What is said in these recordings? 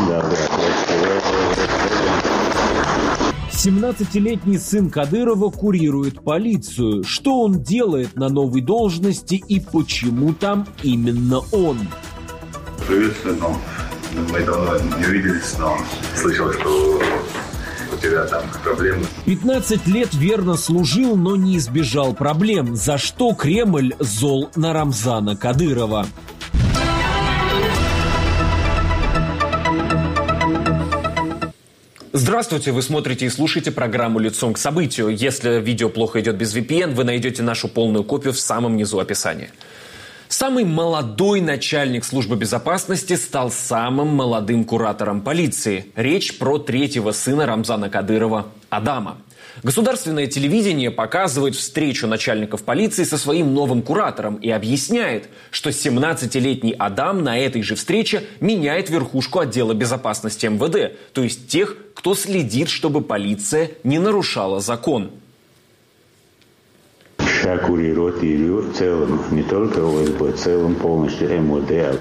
17-летний сын Кадырова курирует полицию. Что он делает на новой должности и почему там именно он? Приветствую, но мы давно не виделись, но слышал, что у тебя там проблемы. 15 лет верно служил, но не избежал проблем. За что Кремль зол на Рамзана Кадырова? Здравствуйте, вы смотрите и слушаете программу «Лицом к событию». Если видео плохо идет без VPN, вы найдете нашу полную копию в самом низу описания. Самый молодой начальник службы безопасности стал самым молодым куратором полиции. Речь про третьего сына Рамзана Кадырова Адама. Государственное телевидение показывает встречу начальников полиции со своим новым куратором и объясняет, что 17-летний Адам на этой же встрече меняет верхушку отдела безопасности МВД, то есть тех, кто следит, чтобы полиция не нарушала закон. Я курирую в целом, не только ОСБ, в целом полностью МВД.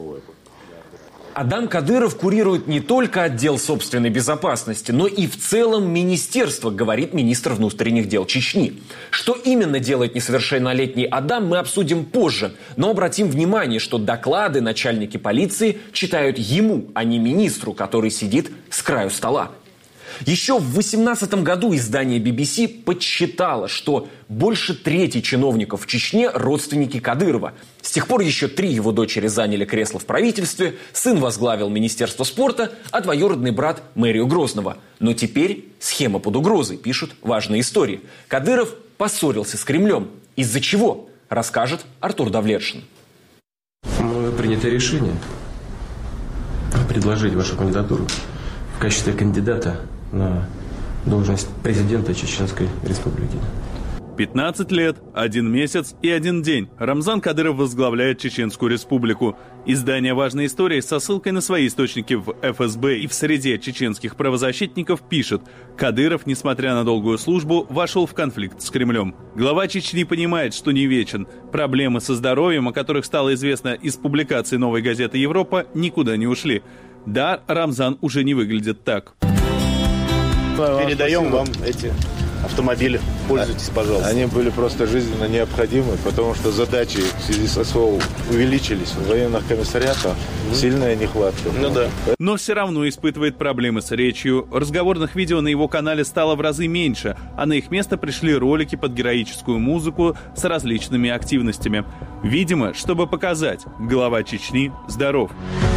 Адам Кадыров курирует не только отдел собственной безопасности, но и в целом министерство, говорит министр внутренних дел Чечни. Что именно делает несовершеннолетний Адам, мы обсудим позже. Но обратим внимание, что доклады начальники полиции читают ему, а не министру, который сидит с краю стола. Еще в 2018 году издание BBC подсчитало, что больше трети чиновников в Чечне – родственники Кадырова. С тех пор еще 3 его дочери заняли кресло в правительстве, сын возглавил Министерство спорта, а двоюродный брат – мэрию Грозного. Но теперь схема под угрозой, пишут важные истории. Кадыров поссорился с Кремлем. Из-за чего? Расскажет Артур Давлетшин. Принято решение предложить вашу кандидатуру в качестве кандидата на должность президента Чеченской Республики. 15 лет, 1 месяц и 1 день Рамзан Кадыров возглавляет Чеченскую Республику. Издание «Важные истории» со ссылкой на свои источники в ФСБ и в среде чеченских правозащитников пишет: Кадыров, несмотря на долгую службу, вошел в конфликт с Кремлем. Глава Чечни понимает, что не вечен. Проблемы со здоровьем, о которых стало известно из публикации «Новой газеты Европа», никуда не ушли. Да, Рамзан уже не выглядит так. Передаем вам эти автомобили. Пользуйтесь, пожалуйста. Они были просто жизненно необходимы, потому что задачи в связи со СВО увеличились. В военных комиссариатах сильная нехватка. Ну да. Но все равно испытывает проблемы с речью. Разговорных видео на его канале стало в разы меньше, а на их место пришли ролики под героическую музыку с различными активностями. Видимо, чтобы показать: глава Чечни здоров.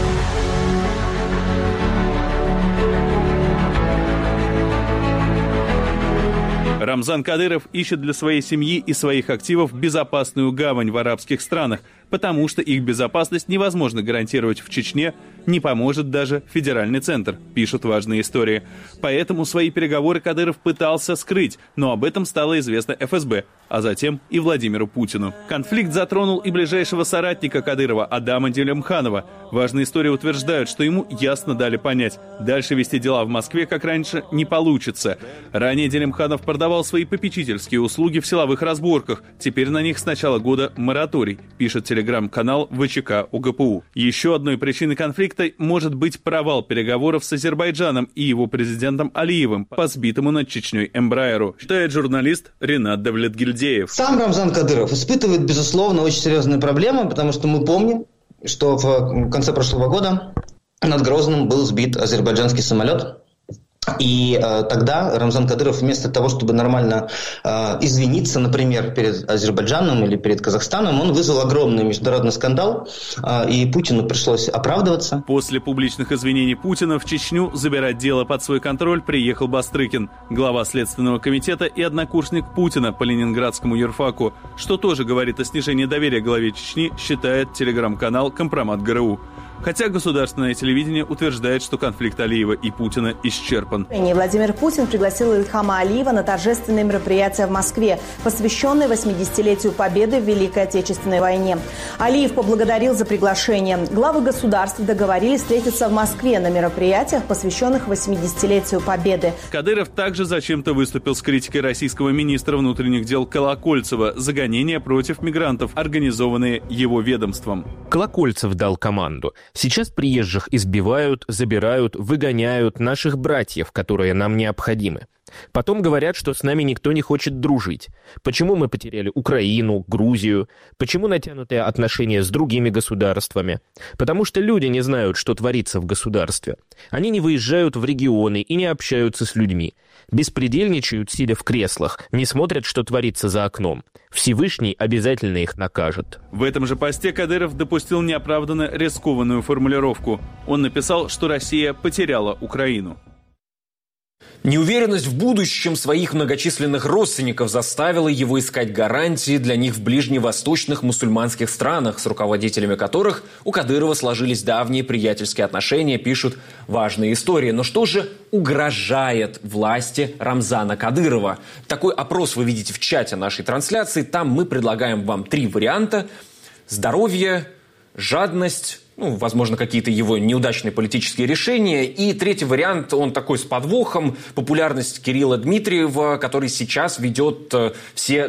Рамзан Кадыров ищет для своей семьи и своих активов безопасную гавань в арабских странах, потому что их безопасность невозможно гарантировать в Чечне, не поможет даже федеральный центр, пишут важные истории. Поэтому свои переговоры Кадыров пытался скрыть, но об этом стало известно ФСБ, а затем и Владимиру Путину. Конфликт затронул и ближайшего соратника Кадырова Адама Делимханова. Важные истории утверждают, что ему ясно дали понять: дальше вести дела в Москве, как раньше, не получится. Ранее Делимханов продавал свои попечительские услуги в силовых разборках. Теперь на них с начала года мораторий, пишет телеграм-канал ВЧК УГПУ. Еще одной причиной конфликта может быть провал переговоров с Азербайджаном и его президентом Алиевым по сбитому над Чечней Эмбраеру, считает журналист Ренат Давлетгильдеев. Сам Рамзан Кадыров испытывает, безусловно, очень серьезные проблемы, потому что мы помним, что в конце прошлого года над Грозным был сбит азербайджанский самолет. И тогда Рамзан Кадыров вместо того, чтобы нормально извиниться, например, перед Азербайджаном или перед Казахстаном, он вызвал огромный международный скандал, и Путину пришлось оправдываться. После публичных извинений Путина в Чечню забирать дело под свой контроль приехал Бастрыкин, глава Следственного комитета и однокурсник Путина по ленинградскому юрфаку, что тоже говорит о снижении доверия главе Чечни, считает телеграм-канал «Компромат ГРУ». Хотя государственное телевидение утверждает, что конфликт Алиева и Путина исчерпан. Владимир Путин пригласил Ильхама Алиева на торжественное мероприятие в Москве, посвященное 80-летию Победы в Великой Отечественной войне. Алиев поблагодарил за приглашение. Главы государств договорились встретиться в Москве на мероприятиях, посвященных 80-летию Победы. Кадыров также зачем-то выступил с критикой российского министра внутренних дел Колокольцева за гонения против мигрантов, организованные его ведомством. Колокольцев дал команду: Сейчас приезжих избивают, забирают, выгоняют наших братьев, которые нам необходимы. Потом говорят, что с нами никто не хочет дружить. Почему мы потеряли Украину, Грузию? Почему натянутые отношения с другими государствами? Потому что люди не знают, что творится в государстве. Они не выезжают в регионы и не общаются с людьми. Беспредельничают, сидя в креслах, не смотрят, что творится за окном. Всевышний обязательно их накажет. В этом же посте Кадыров допустил неоправданно рискованную формулировку. Он написал, что Россия потеряла Украину. Неуверенность в будущем своих многочисленных родственников заставила его искать гарантии для них в ближневосточных мусульманских странах, с руководителями которых у Кадырова сложились давние приятельские отношения, пишут важные истории. Но что же угрожает власти Рамзана Кадырова? Такой опрос вы видите в чате нашей трансляции. Там мы предлагаем вам 3 варианта: здоровье, жадность, возможно, какие-то его неудачные политические решения. И 3-й вариант, он такой с подвохом: популярность Кирилла Дмитриева, который сейчас ведет все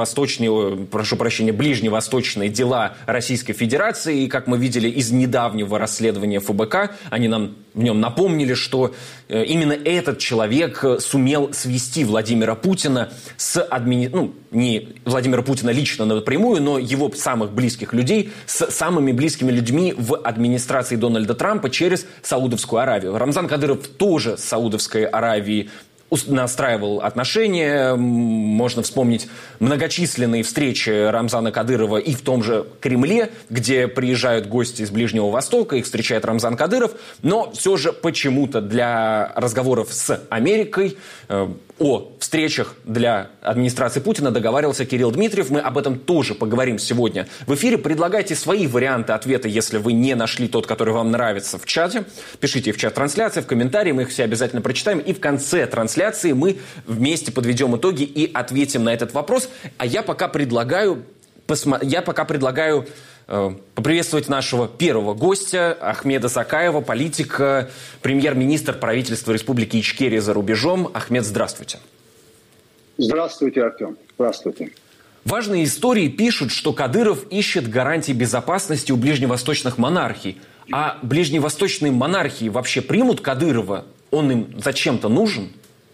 ближневосточные дела Российской Федерации. И, как мы видели из недавнего расследования ФБК, они нам в нем напомнили, что именно этот человек сумел свести Владимира Путина не Владимира Путина лично напрямую, но его самых близких людей с самыми близкими людьми в администрации Дональда Трампа через Саудовскую Аравию. Рамзан Кадыров тоже с Саудовской Аравией настраивал отношения. Можно вспомнить многочисленные встречи Рамзана Кадырова и в том же Кремле, где приезжают гости из Ближнего Востока, их встречает Рамзан Кадыров. Но все же почему-то для разговоров с Америкой о встречах для администрации Путина договаривался Кирилл Дмитриев. Мы об этом тоже поговорим сегодня в эфире. Предлагайте свои варианты ответа, если вы не нашли тот, который вам нравится, в чате. Пишите в чат трансляции, в комментарии, мы их все обязательно прочитаем. И в конце трансляции мы вместе подведем итоги и ответим на этот вопрос. А я пока предлагаю поприветствовать нашего первого гостя, Ахмеда Сакаева, политика, премьер-министр правительства Республики Ичкерия за рубежом. Ахмед, здравствуйте. Здравствуйте, Артем. Здравствуйте. Важные истории пишут, что Кадыров ищет гарантии безопасности у ближневосточных монархий. А ближневосточные монархии вообще примут Кадырова? Он им зачем-то нужен?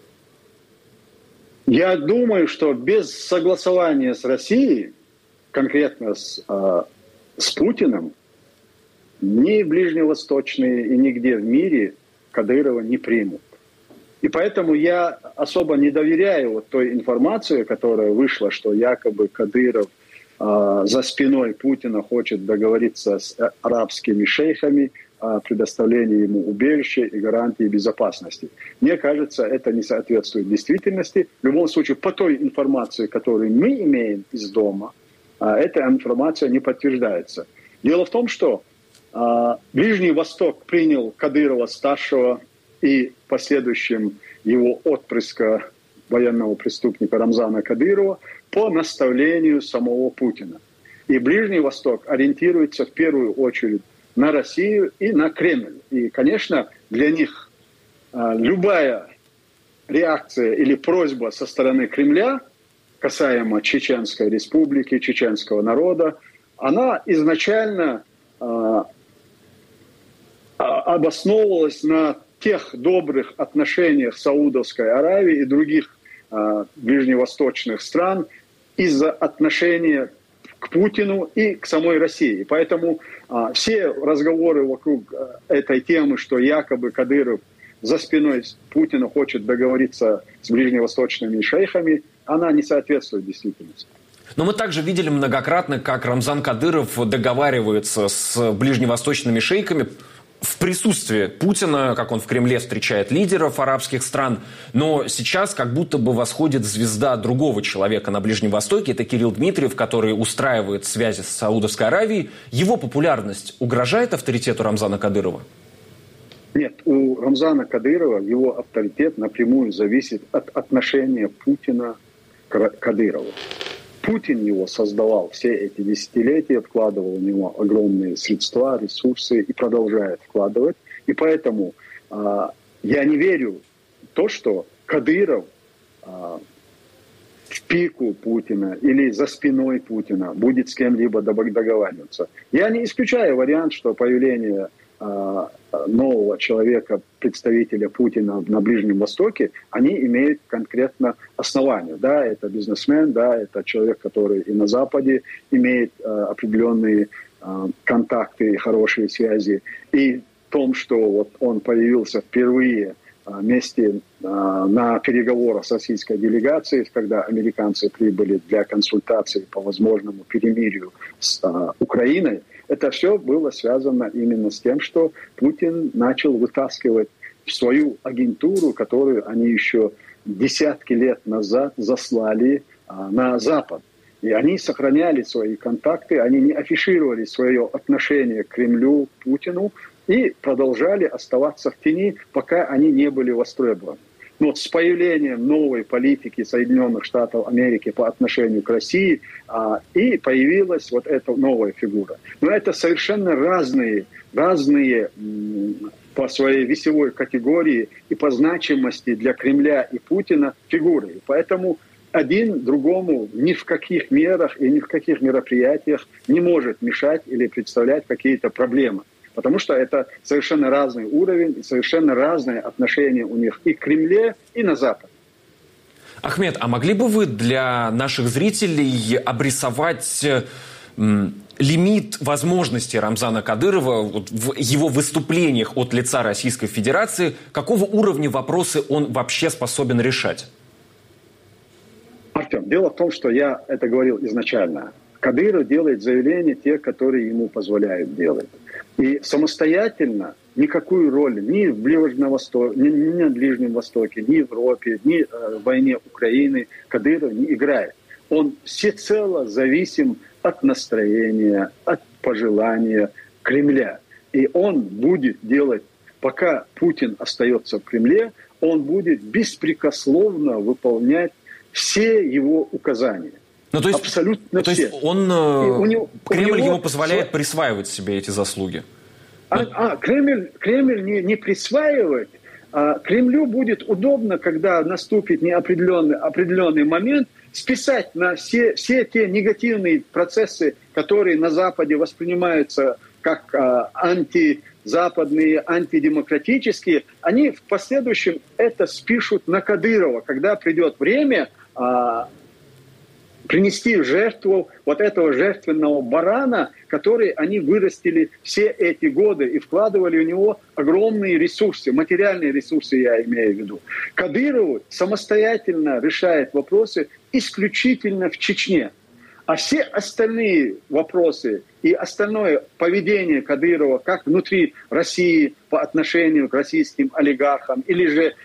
Я думаю, что без согласования с Россией, конкретно с Путиным, ни ближневосточные и нигде в мире Кадырова не примут. И поэтому я особо не доверяю той информации, которая вышла, что якобы Кадыров за спиной Путина хочет договориться с арабскими шейхами о предоставлении ему убежища и гарантии безопасности. Мне кажется, это не соответствует действительности. В любом случае, по той информации, которую мы имеем из дома, эта информация не подтверждается. Дело в том, что Ближний Восток принял Кадырова-старшего и в последующем его отпрыска, военного преступника Рамзана Кадырова, по наставлению самого Путина. И Ближний Восток ориентируется в первую очередь на Россию и на Кремль. И, конечно, для них любая реакция или просьба со стороны Кремля касаемо Чеченской республики, чеченского народа, она изначально обосновывалась на тех добрых отношениях Саудовской Аравии и других ближневосточных стран из-за отношения к Путину и к самой России. Поэтому все разговоры вокруг этой темы, что якобы Кадыров за спиной Путина хочет договориться с ближневосточными шейхами, она не соответствует действительности. Но мы также видели многократно, как Рамзан Кадыров договаривается с ближневосточными шейхами в присутствии Путина, как он в Кремле встречает лидеров арабских стран. Но сейчас как будто бы восходит звезда другого человека на Ближнем Востоке. Это Кирилл Дмитриев, который устраивает связи с Саудовской Аравией. Его популярность угрожает авторитету Рамзана Кадырова? Нет, у Рамзана Кадырова его авторитет напрямую зависит от отношения Путина к Кадырову. Путин его создавал все эти десятилетия, вкладывал в него огромные средства, ресурсы и продолжает вкладывать. И поэтому я не верю в то, что Кадыров пику Путина или за спиной Путина будет с кем-либо договариваться. Я не исключаю вариант, что появление нового человека, представителя Путина на Ближнем Востоке, они имеют конкретно основания. Да, это бизнесмен, да, это человек, который и на Западе имеет определенные контакты и хорошие связи. И в том, что вот он появился впервые вместе на переговорах с российской делегацией, когда американцы прибыли для консультаций по возможному перемирию с Украиной, это все было связано именно с тем, что Путин начал вытаскивать свою агентуру, которую они еще десятки лет назад заслали на Запад. И они сохраняли свои контакты, они не афишировали свое отношение к Кремлю, к Путину, и продолжали оставаться в тени, пока они не были востребованы. Но вот с появлением новой политики Соединенных Штатов Америки по отношению к России и появилась вот эта новая фигура. Но это совершенно разные по своей весовой категории и по значимости для Кремля и Путина фигуры. И поэтому один другому ни в каких мерах и ни в каких мероприятиях не может мешать или представлять какие-то проблемы. Потому что это совершенно разный уровень и совершенно разные отношения у них и к Кремле, и на Запад. Ахмед, а могли бы вы для наших зрителей обрисовать лимит возможностей Рамзана Кадырова вот в его выступлениях от лица Российской Федерации? Какого уровня вопросы он вообще способен решать? Артем, дело в том, что я это говорил изначально. Кадыров делает заявления, те, которые ему позволяют делать. И самостоятельно никакую роль ни в Ближнем Востоке, ни на Ближнем Востоке, ни в Европе, ни в войне Украины Кадыров не играет. Он всецело зависим от настроения, от пожелания Кремля. И он будет делать, пока Путин остается в Кремле, он будет беспрекословно выполнять все его указания. Ну, то есть, абсолютно то все. есть Кремль ему позволяет присваивать себе эти заслуги? Кремль не присваивает. Кремлю будет удобно, когда наступит определенный момент, списать на все те негативные процессы, которые на Западе воспринимаются как антизападные, антидемократические, они в последующем это спишут на Кадырова, когда придет время принести в жертву вот этого жертвенного барана, который они вырастили все эти годы и вкладывали в него огромные ресурсы, материальные ресурсы я имею в виду. Кадыров самостоятельно решает вопросы исключительно в Чечне. А все остальные вопросы и остальное поведение Кадырова как внутри России по отношению к российским олигархам или же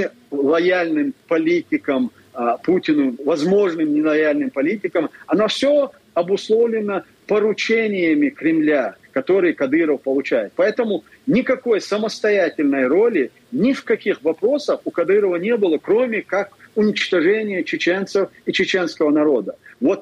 нелояльным политикам Путину, возможным нелояльным политикам, оно все обусловлено поручениями Кремля, которые Кадыров получает. Поэтому никакой самостоятельной роли ни в каких вопросах у Кадырова не было, кроме как уничтожения чеченцев и чеченского народа. Вот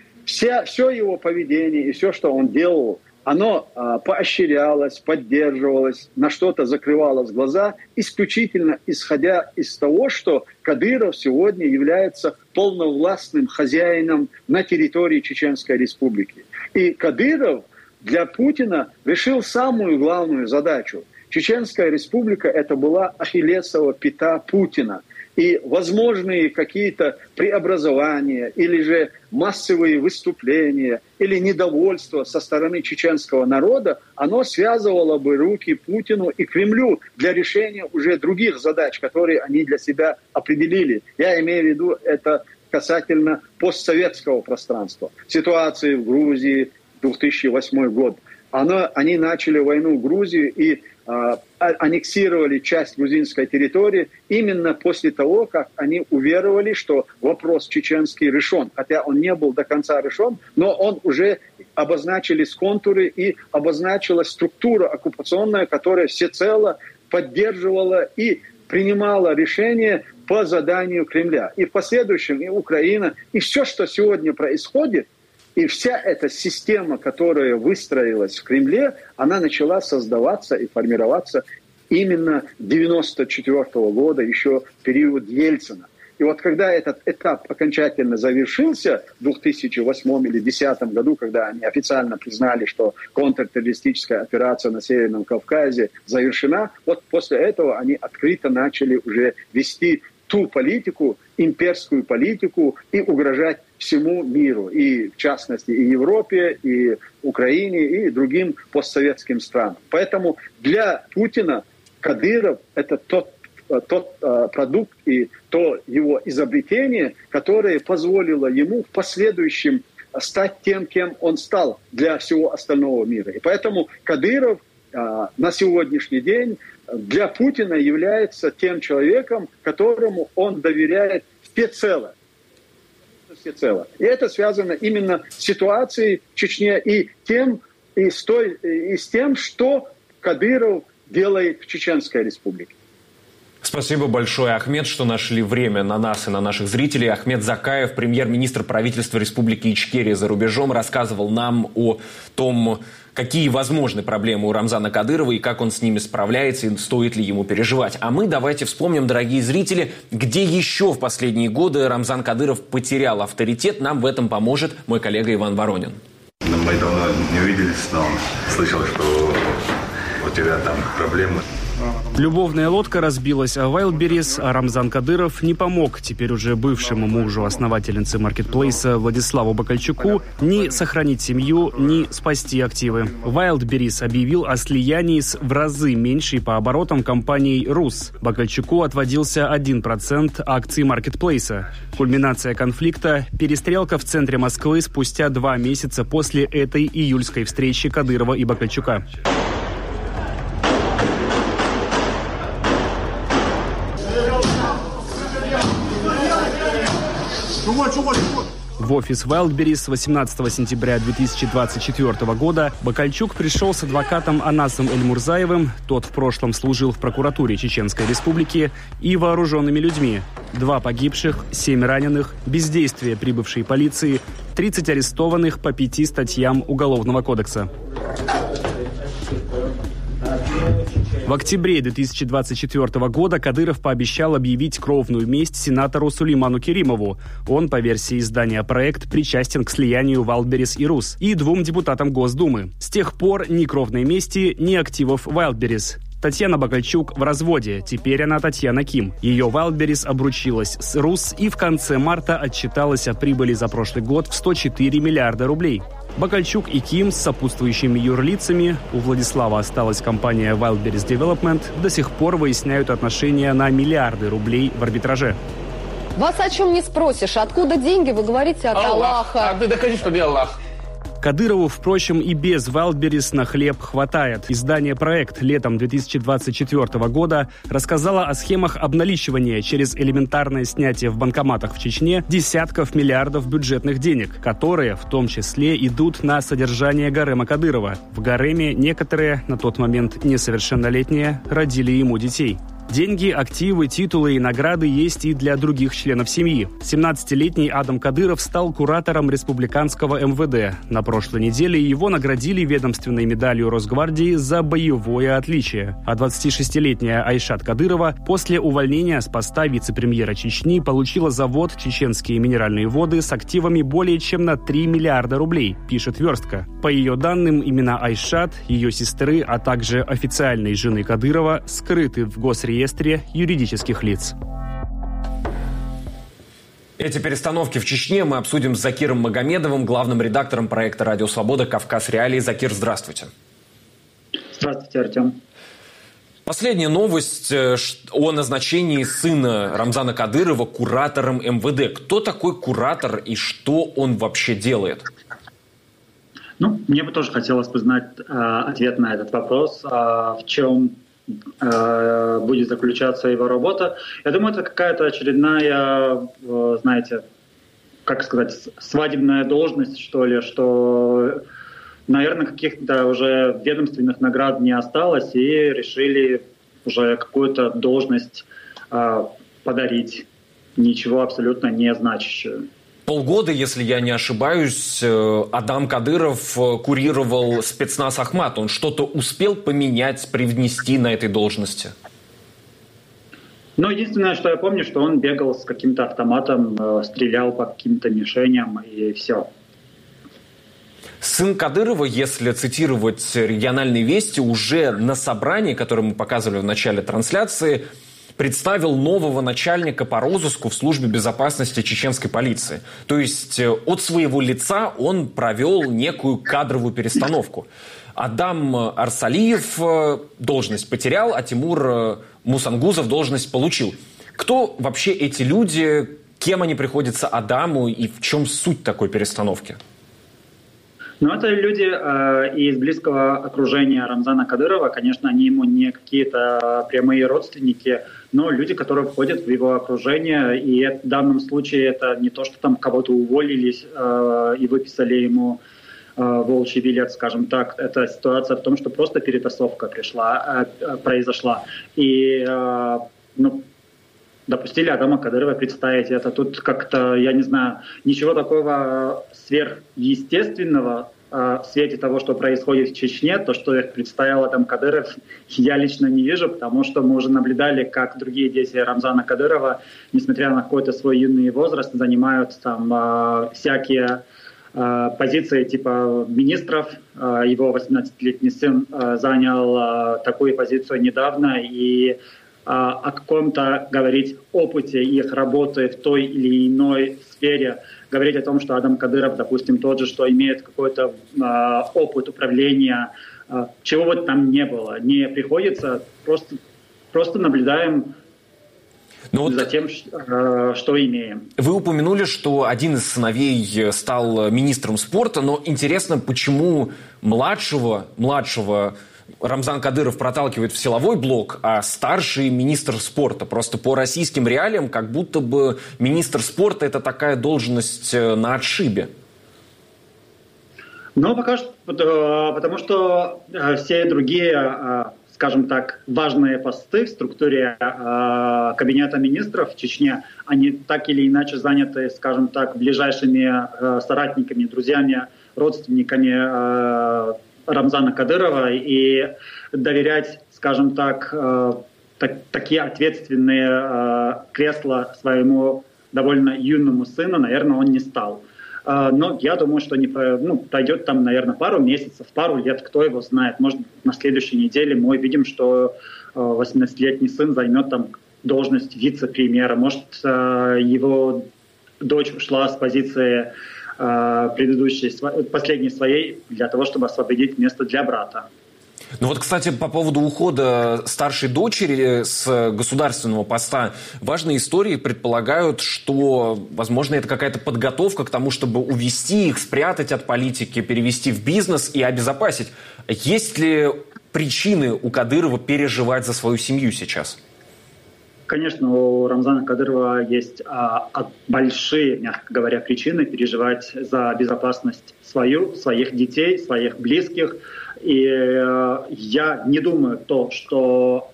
все его поведение и все, что он делал, оно поощрялось, поддерживалось, на что-то закрывалось глаза, исключительно исходя из того, что Кадыров сегодня является полновластным хозяином на территории Чеченской Республики. И Кадыров для Путина решил самую главную задачу. Чеченская Республика – это была ахиллесова пята Путина. И возможные какие-то преобразования или же массовые выступления или недовольство со стороны чеченского народа, оно связывало бы руки Путину и Кремлю для решения уже других задач, которые они для себя определили. Я имею в виду это касательно постсоветского пространства. Ситуации в Грузии, 2008 год. Они начали войну в Грузии и аннексировали часть грузинской территории именно после того, как они уверовали, что вопрос чеченский решен. Хотя он не был до конца решен, но он уже обозначились контуры и обозначилась структура оккупационная, которая всецело поддерживала и принимала решения по заданию Кремля. И в последующем и Украина, и все, что сегодня происходит, и вся эта система, которая выстроилась в Кремле, она начала создаваться и формироваться именно 1994 года, еще в период Ельцина. И вот когда этот этап окончательно завершился в 2008 или 2010 году, когда они официально признали, что контртеррористическая операция на Северном Кавказе завершена, вот после этого они открыто начали уже вести ту политику, имперскую политику, и угрожать всему миру, и в частности и Европе, и Украине, и другим постсоветским странам. Поэтому для Путина Кадыров – это тот продукт и то его изобретение, которое позволило ему в последующем стать тем, кем он стал для всего остального мира. И поэтому Кадыров на сегодняшний день для Путина является тем человеком, которому он доверяет всецело. И это связано именно с ситуацией в Чечне и с тем, что Кадыров делает в Чеченской республике. Спасибо большое, Ахмед, что нашли время на нас и на наших зрителей. Ахмед Закаев, премьер-министр правительства Республики Ичкерия за рубежом, рассказывал нам о том, какие возможны проблемы у Рамзана Кадырова и как он с ними справляется, и стоит ли ему переживать. А мы давайте вспомним, дорогие зрители, где еще в последние годы Рамзан Кадыров потерял авторитет. Нам в этом поможет мой коллега Иван Воронин. Мы давно не виделись, но слышал, что у тебя там проблемы. Любовная лодка разбилась о Wildberries, а Рамзан Кадыров не помог теперь уже бывшему мужу основательницы маркетплейса Владиславу Бакальчуку ни сохранить семью, ни спасти активы. Wildberries объявил о слиянии с в разы меньшей по оборотам компанией «Рус». Бакальчуку отводился 1% акций маркетплейса. Кульминация конфликта – перестрелка в центре Москвы спустя 2 месяца после этой июльской встречи Кадырова и Бакальчука. В офис Wildberries 18 сентября 2024 года Бакальчук пришел с адвокатом Анасом Эльмурзаевым, тот в прошлом служил в прокуратуре Чеченской Республики, и вооруженными людьми. 2 погибших, 7 раненых, бездействие прибывшей полиции, 30 арестованных по 5 статьям Уголовного кодекса. В октябре 2024 года Кадыров пообещал объявить кровную месть сенатору Сулейману Керимову. Он, по версии издания «Проект», причастен к слиянию Wildberries и «Рус» и 2 депутатам Госдумы. С тех пор ни кровной мести, ни активов Wildberries. Татьяна Бакальчук в разводе, теперь она Татьяна Ким. Ее Wildberries обручилась с «Рус» и в конце марта отчиталась о прибыли за прошлый год в 104 миллиарда рублей. Бакальчук и Ким с сопутствующими юрлицами, у Владислава осталась компания Wildberries Development, до сих пор выясняют отношения на миллиарды рублей в арбитраже. Вас о чем не спросишь. Откуда деньги? Вы говорите от Аллаха. А ты докажи, что не Аллах. Кадырову, впрочем, и без Wildberries на хлеб хватает. Издание «Проект» летом 2024 года рассказало о схемах обналичивания через элементарное снятие в банкоматах в Чечне десятков миллиардов бюджетных денег, которые в том числе идут на содержание гарема Кадырова. В гареме некоторые, на тот момент несовершеннолетние, родили ему детей. Деньги, активы, титулы и награды есть и для других членов семьи. 17-летний Адам Кадыров стал куратором республиканского МВД. На прошлой неделе его наградили ведомственной медалью Росгвардии за боевое отличие. А 26-летняя Айшат Кадырова после увольнения с поста вице-премьера Чечни получила завод «Чеченские минеральные воды» с активами более чем на 3 миллиарда рублей, пишет «Верстка». По ее данным, имена Айшат, ее сестры, а также официальной жены Кадырова скрыты в госреестре юридических лиц. Эти перестановки в Чечне мы обсудим с Закиром Магомедовым, главным редактором проекта «Радио Свобода. Кавказ Реалии». Закир, здравствуйте. Здравствуйте, Артем. Последняя новость о назначении сына Рамзана Кадырова куратором МВД. Кто такой куратор и что он вообще делает? Мне бы тоже хотелось бы знать ответ на этот вопрос. В чем будет заключаться его работа. Я думаю, это какая-то очередная, свадебная должность, что ли, что, наверное, каких-то уже ведомственных наград не осталось, и решили уже какую-то должность подарить, ничего абсолютно не значащую. Полгода, если я не ошибаюсь, Адам Кадыров курировал спецназ Ахмат. Он что-то успел поменять, привнести на этой должности? Но единственное, что я помню, что он бегал с каким-то автоматом, стрелял по каким-то мишеням и все. Сын Кадырова, если цитировать региональные вести, уже на собрании, которое мы показывали в начале трансляции, представил нового начальника по розыску в службе безопасности чеченской полиции. То есть от своего лица он провел некую кадровую перестановку. Адам Арсалиев должность потерял, а Тимур Мусангузов должность получил. Кто вообще эти люди, кем они приходятся Адаму и в чем суть такой перестановки? Ну, это люди из близкого окружения Рамзана Кадырова. Конечно, они ему не какие-то прямые родственники, но люди, которые входят в его окружение. И в данном случае это не то, что там кого-то уволились и выписали ему волчий билет, скажем так. Это ситуация в том, что просто перетасовка произошла. И допустили Адама Кадырова представить это. Тут как-то, я не знаю, ничего такого сверхъестественного в свете того, что происходит в Чечне, то, что представил Адам Кадыров, я лично не вижу, потому что мы уже наблюдали, как другие дети Рамзана Кадырова, несмотря на какой-то свой юный возраст, занимают там всякие позиции типа министров. Его 18-летний сын занял такую позицию недавно, и о каком-то говорить опыте их работы в той или иной сфере, говорить о том, что Адам Кадыров, допустим, тот же, что имеет какой-то опыт управления, чего бы там не было, не приходится, просто наблюдаем за тем, что имеем. Вы упомянули, что один из сыновей стал министром спорта, но интересно, почему младшего Рамзан Кадыров проталкивает в силовой блок, а старший министр спорта. Просто по российским реалиям, как будто бы министр спорта – это такая должность на отшибе. Ну, пока что, потому что все другие, скажем так, важные посты в структуре кабинета министров в Чечне, они так или иначе заняты, скажем так, ближайшими соратниками, друзьями, родственниками Рамзана Кадырова, и доверять, скажем так, такие ответственные кресла своему довольно юному сыну, наверное, он не стал. Но я думаю, что пройдет там, наверное, пару месяцев, пару лет, кто его знает. Может, на следующей неделе мы увидим, что 18-летний сын займет там должность вице-премьера. Может, его дочь ушла с позиции последней своей для того, чтобы освободить место для брата. Ну вот, кстати, по поводу ухода старшей дочери с государственного поста, важные истории предполагают, что, возможно, это какая-то подготовка к тому, чтобы увести их, спрятать от политики, перевести в бизнес и обезопасить. Есть ли причины у Кадырова переживать за свою семью сейчас? Конечно, у Рамзана Кадырова есть большие, мягко говоря, причины переживать за безопасность своих детей, своих близких. И я не думаю, что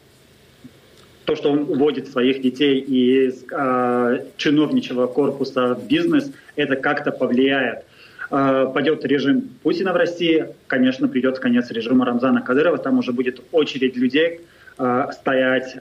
он уводит своих детей из чиновничьего корпуса в бизнес, это как-то повлияет. Пойдет режим Путина в России, конечно, придет конец режима Рамзана Кадырова, там уже будет очередь людей стоять,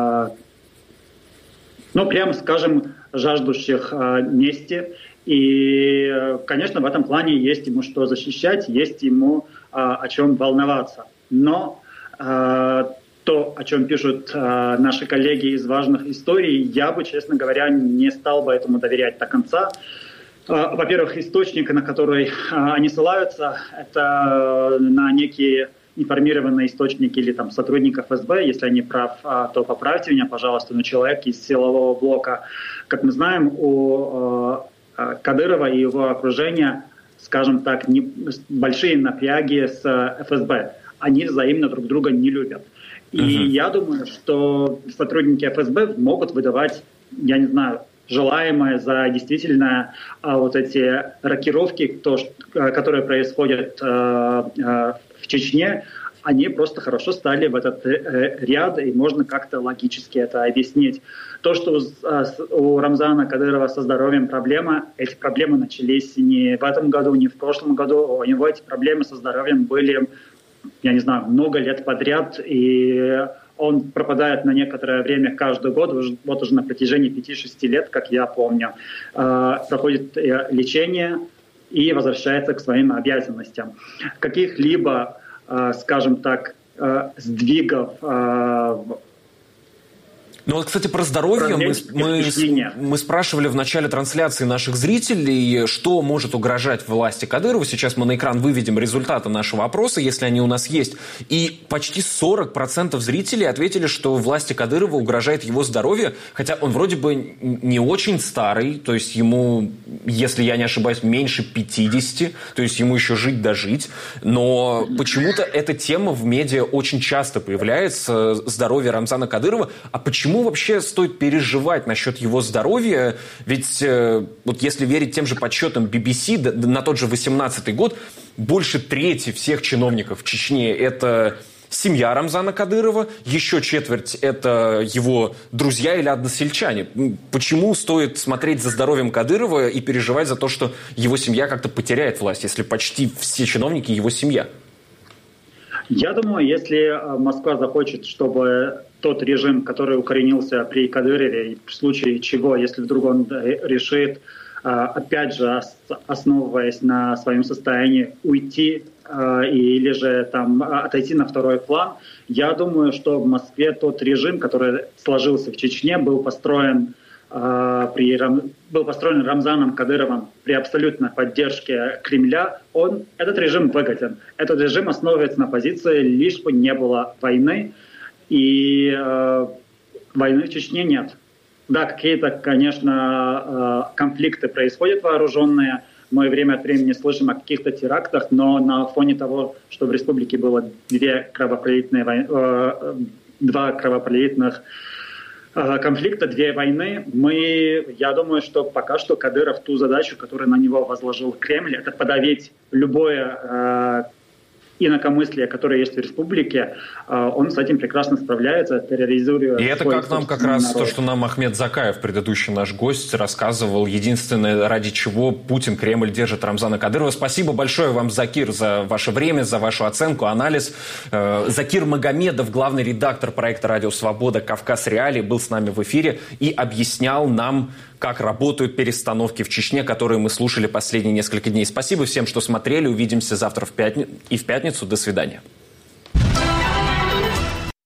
прямо скажем, жаждущих мести. И, конечно, в этом плане есть ему что защищать, есть ему о чем волноваться. Но то, о чем пишут наши коллеги из важных историй, я бы, честно говоря, не стал бы этому доверять до конца. Во-первых, источник, на который они ссылаются, это на некие информированные источники или там сотрудников ФСБ. Если я не прав, то поправьте меня, пожалуйста, но человек из силового блока. Как мы знаем, у Кадырова и его окружения, скажем так, большие напряги с ФСБ. Они взаимно друг друга не любят. И я думаю, что сотрудники ФСБ могут выдавать, я не знаю, желаемое за действительно вот эти рокировки, которые происходят в Чечне, они просто хорошо стали в этот ряд, и можно как-то логически это объяснить. То, что у Рамзана Кадырова со здоровьем проблема, эти проблемы начались не в этом году, не в прошлом году. У него эти проблемы со здоровьем были, я не знаю, много лет подряд, и он пропадает на некоторое время каждый год, вот уже на протяжении 5-6 лет, как я помню, проходит лечение и возвращается к своим обязанностям. Каких-либо, скажем так, сдвигов. Ну вот, кстати, про здоровье мы спрашивали в начале трансляции наших зрителей, что может угрожать власти Кадырова. Сейчас мы на экран выведем результаты нашего опроса, если они у нас есть. И почти 40% зрителей ответили, что власти Кадырова угрожает его здоровье, хотя он вроде бы не очень старый, то есть ему, если я не ошибаюсь, меньше 50, то есть ему еще жить да жить. Но почему-то эта тема в медиа очень часто появляется, здоровье Рамзана Кадырова. А почему вообще стоит переживать насчет его здоровья? Ведь вот если верить тем же подсчетам BBC, на тот же 2018 год больше трети всех чиновников в Чечне – это семья Рамзана Кадырова, еще четверть – это его друзья или односельчане. Почему стоит смотреть за здоровьем Кадырова и переживать за то, что его семья как-то потеряет власть, если почти все чиновники – его семья? Я думаю, если Москва захочет, чтобы тот режим, который укоренился при Кадырове, в случае чего, если вдруг он решит, опять же, основываясь на своем состоянии, уйти или же там отойти на второй план, я думаю, что в Москве тот режим, который сложился в Чечне, был построен Рамзаном Кадыровым при абсолютной поддержке Кремля. Этот режим выгоден. Этот режим основывается на позиции, лишь бы не было войны. И войны в Чечне нет. Да, какие-то, конечно, конфликты происходят вооруженные. Мы время от времени слышим о каких-то терактах, но на фоне того, что в республике было два кровопролитных конфликта, две войны, я думаю, что пока что Кадыров ту задачу, которую на него возложил Кремль, это подавить любое инакомыслие, которое есть в республике, он с этим прекрасно справляется, терроризируя. И это как нам как раз народ. То, что нам Ахмед Закаев, предыдущий наш гость, рассказывал, единственное, ради чего Путин, Кремль держит Рамзана Кадырова. Спасибо большое вам, Закир, за ваше время, за вашу оценку, анализ. Закир Магомедов, главный редактор проекта «Радио Свобода. Кавказ Реалии», был с нами в эфире и объяснял нам, как работают перестановки в Чечне, которые мы слушали последние несколько дней. Спасибо всем, что смотрели. Увидимся завтра и в пятницу. До свидания.